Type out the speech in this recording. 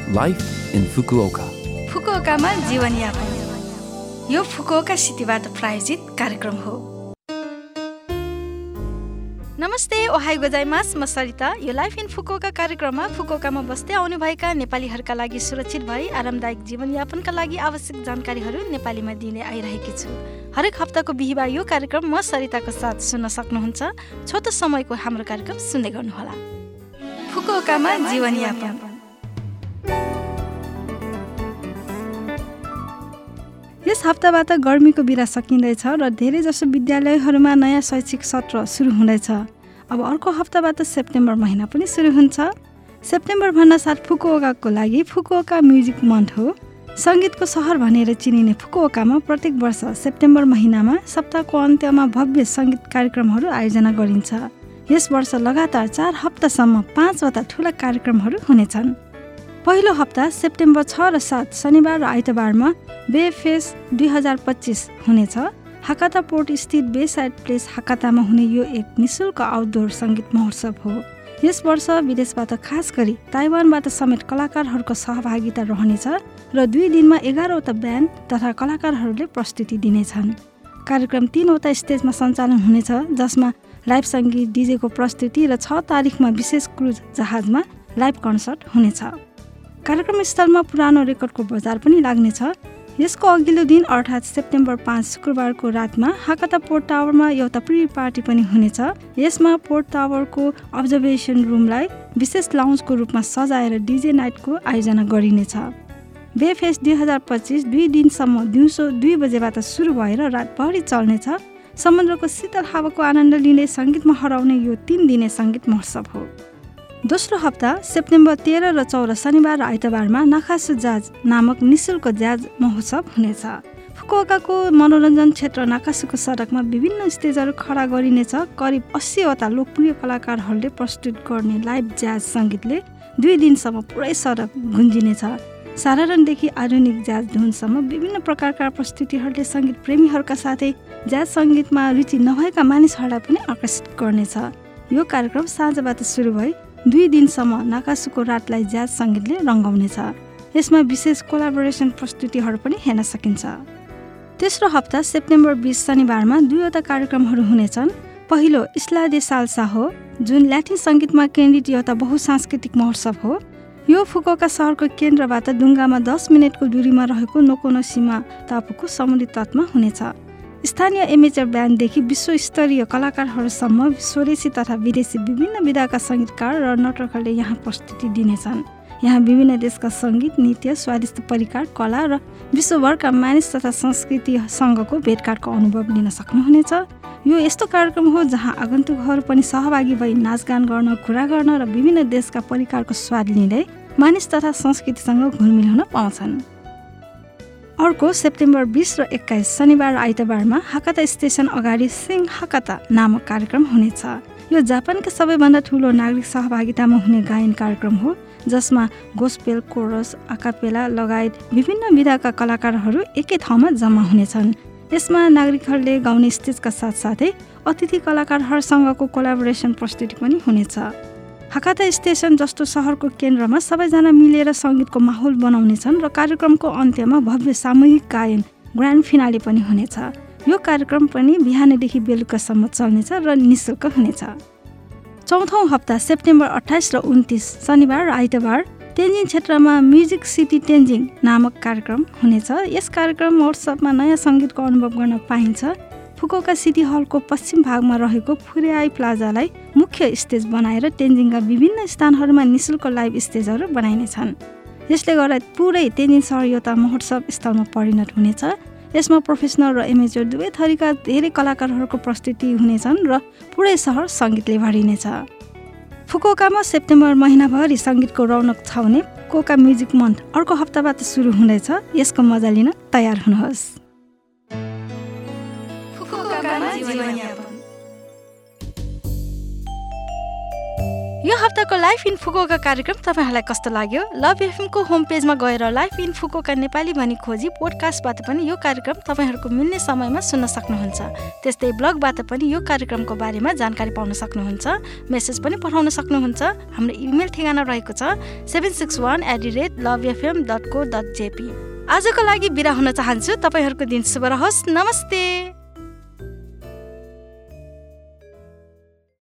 Life in Fukuoka. फुकुओकामा जीवनयापन यो Fukuoka सिटीबाट प्रायोजित कार्यक्रम हो। नमस्ते, ओहाई गोजाइमास, म सरिता। यो लाइफ इन फुकुओका कार्यक्रममा फुकुओकामा बस्दै आउनुभएका नेपालीहरूका लागि सुरक्षित भई आरामदायक जीवनयापनका लागि आवश्यक जानकारीहरू नेपालीमा दिने आइरहेकी छु। हरेक हप्ताको बिहिबार यो कार्यक्रम म सरिताको साथ सुन्न सक्नुहुन्छ। छोटो समयको हाम्रो कार्यक्रम सुन्दै गर्नुहोला। फुकुओकामा जीवनयापन। यस हप्ताबाट गर्मीको बिदा सकिँदैछ र धेरैजसो विद्यालयहरूमा नयाँ शैक्षिक सत्र सुरु हुँदैछ। अब अर्को हप्ताबाट सेप्टेम्बर महिना पनि सुरु हुन्छ। सेप्टेम्बर भन्नासाथ फुकुओकाको लागि फुकुओका म्युजिक मन्थ हो। सङ्गीतको सहर भनेर चिनिने फुकुओकामा प्रत्येक वर्ष सेप्टेम्बर महिनामा सप्ताहको अन्त्यमा भव्य सङ्गीत कार्यक्रमहरू आयोजना गरिन्छ। यस वर्ष लगातार 4 हप्तासम्म 5वटा ठुला कार्यक्रमहरू हुनेछन्। पहिलो हप्ता सेप्टेम्बर 6 र 7 शनिबार र आइतबारमा बे फेस्ट 2025 हुनेछ। हाकाता पोर्ट स्थित बे साइड प्लेस हाकातामा हुने यो एक निःशुल्क आउटडोर सङ्गीत महोत्सव हो। यस वर्ष विदेशबाट खास गरी ताइवानबाट समेत कलाकारहरूको सहभागिता रहनेछ र 2 दिनमा 11वटा ब्यान्ड तथा कलाकारहरूले प्रस्तुति दिनेछन्। कार्यक्रम 3वटा स्टेजमा सञ्चालन हुनेछ, जसमा लाइभ सङ्गीत, डिजेको प्रस्तुति र 6 तारिखमा विशेष क्रुज जहाजमा लाइभ कन्सर्ट हुनेछ। कार्यक्रम स्थलमा पुरानो रेकर्डको बजार पनि लाग्नेछ। यसको अघिल्लो दिन अर्थात् सेप्टेम्बर 5 शुक्रबारको रातमा हाकाता पोर्ट टावरमा एउटा प्री पार्टी पनि हुनेछ। यसमा पोर्ट टावरको अब्जर्भेसन रुमलाई विशेष लाउन्जको रूपमा सजाएर डिजे नाइटको आयोजना गरिनेछ। बे फेस्ट 2025 2 दिनसम्म दिउँसो 2 बजेबाट सुरु भएर रातभरि चल्नेछ। समुद्रको शीतल हावाको आनन्द लिँदै सङ्गीतमा हराउने यो 3 दिने सङ्गीत महोत्सव हो। दोस्रो हप्ता सेप्टेम्बर 13 र 14 शनिबार र आइतबारमा नाकासु जाज नामक निःशुल्क जाज महोत्सव हुनेछ। फुकुओकाको मनोरञ्जन क्षेत्र नाकासुको सडकमा विभिन्न स्टेजहरू खडा गरिनेछ। करिब 80वटा लोकप्रिय कलाकारहरूले प्रस्तुत गर्ने लाइभ जाज सङ्गीतले 2 दिनसम्म पुरै सडक गुन्जिनेछ। साधारणदेखि आधुनिक जाज धुनसम्म विभिन्न प्रकारका प्रस्तुतिहरूले सङ्गीत प्रेमीहरूका साथै जाज सङ्गीतमा रुचि नभएका मानिसहरूलाई पनि आकर्षित गर्नेछ। यो कार्यक्रम साँझबाट सुरु भई 2 दिनसम्म नाकासुको रातलाई जाज सङ्गीतले रङ्गाउनेछ। यसमा विशेष कोलाबोरेसन प्रस्तुतिहरू पनि हेर्न सकिन्छ। तेस्रो हप्ता सेप्टेम्बर 20 शनिबारमा 2वटा कार्यक्रमहरू हुनेछन्। पहिलो इस्ला दे साल्सा हो, जुन ल्याटिन सङ्गीतमा केन्द्रित एउटा बहुसांस्कृतिक महोत्सव हो। यो फुकुओका सहरको केन्द्रबाट डुङ्गामा 10 मिनटको दूरीमा रहेको नोकोनोसिमा टापुको समुद्री तटमा हुनेछ। स्थानीय एमेचर ब्यान्डदेखि विश्वस्तरीय कलाकारहरूसम्म स्वदेशी तथा विदेशी विभिन्न विधाका सङ्गीतकार र नर्तकहरूले यहाँ प्रस्तुति दिनेछन्। यहाँ विभिन्न देशका सङ्गीत, नृत्य, स्वादिष्ट परिकार, कला र विश्वभरका मानिस तथा संस्कृतिसँगको भेटघाटको अनुभव लिन सक्नुहुनेछ। यो यस्तो कार्यक्रम हो जहाँ आगन्तुकहरू पनि सहभागी भई नाचगान गर्न, कुरा गर्न र विभिन्न देशका परिकारको स्वाद लिँदै मानिस तथा संस्कृतिसँग घुलमिल हुन पाउँछन्। अर्को सेप्टेम्बर 20 र 21 शनिबार र आइतबारमा हाकाता स्टेसन अगाडि सिङ हाकाता नामक कार्यक्रम हुनेछ। यो जापानका सबैभन्दा ठुलो नागरिक सहभागितामा हुने गायन कार्यक्रम हो, जसमा गोस्पेल, कोरस, आकापेला लगायत विभिन्न विधाका कलाकारहरू एकै ठाउँमा जम्मा हुनेछन्। यसमा नागरिकहरूले गाउने स्टेजका साथसाथै अतिथि कलाकारहरूसँगको कोलाबोरेसन प्रस्तुति पनि हुनेछ। हाकाता स्टेसन जस्तो सहरको केन्द्रमा सबैजना मिलेर सङ्गीतको माहौल बनाउनेछन् र कार्यक्रमको अन्त्यमा भव्य सामूहिक गायन ग्रान्ड फिनाले पनि हुनेछ। यो कार्यक्रम पनि बिहानदेखि बेलुकासम्म चल्नेछ र निःशुल्क हुनेछ। चौथौँ हप्ता सेप्टेम्बर 28 र 29 शनिबार र आइतबार तेन्जिङ क्षेत्रमा म्युजिक सिटी तेन्जिङ नामक कार्यक्रम हुनेछ। यस कार्यक्रम महोत्सवमा नयाँ सङ्गीतको अनुभव गर्न पाइन्छ। फुकुओका सिटी हलको पश्चिम भागमा रहेको फुरेआई प्लाजालाई मुख्य स्टेज बनाएर तेन्जिङका विभिन्न स्थानहरूमा निःशुल्क लाइभ स्टेजहरू बनाइनेछन्। यसले गर्दा पुरै तेन्जिङ सहर एउटा महोत्सव स्थलमा परिणत हुनेछ। यसमा प्रोफेसनल र एमेचर दुवै थरीका धेरै कलाकारहरूको प्रस्तुति हुनेछन् र पुरै सहर सङ्गीतले भरिनेछ। फुकुओकामा सेप्टेम्बर महिनाभरि सङ्गीतको रौनक छाउने फुकुओका म्युजिक मन्थ अर्को हप्ताबाट सुरु हुँदैछ। यसको मजा लिन तयार हुनुहोस्। यो हप्ताको लाइफ इन फुकुओका कार्यक्रम तपाईँहरूलाई कस्तो लाग्यो? लभ एफएमको होम पेजमा गएर लाइफ इन फुकुओका नेपाली भनी खोजी पोडकास्टबाट पनि यो कार्यक्रम तपाईँहरूको मिल्ने समयमा सुन्न सक्नुहुन्छ। त्यस्तै ब्लगबाट पनि यो कार्यक्रमको बारेमा जानकारी पाउन सक्नुहुन्छ। मेसेज पनि पठाउन सक्नुहुन्छ। हाम्रो इमेल ठेगाना रहेको छ 761@lovefm.co.jp। आजको लागि बिदा हुन चाहन्छु। तपाईँहरूको दिन शुभ रहोस्। नमस्ते।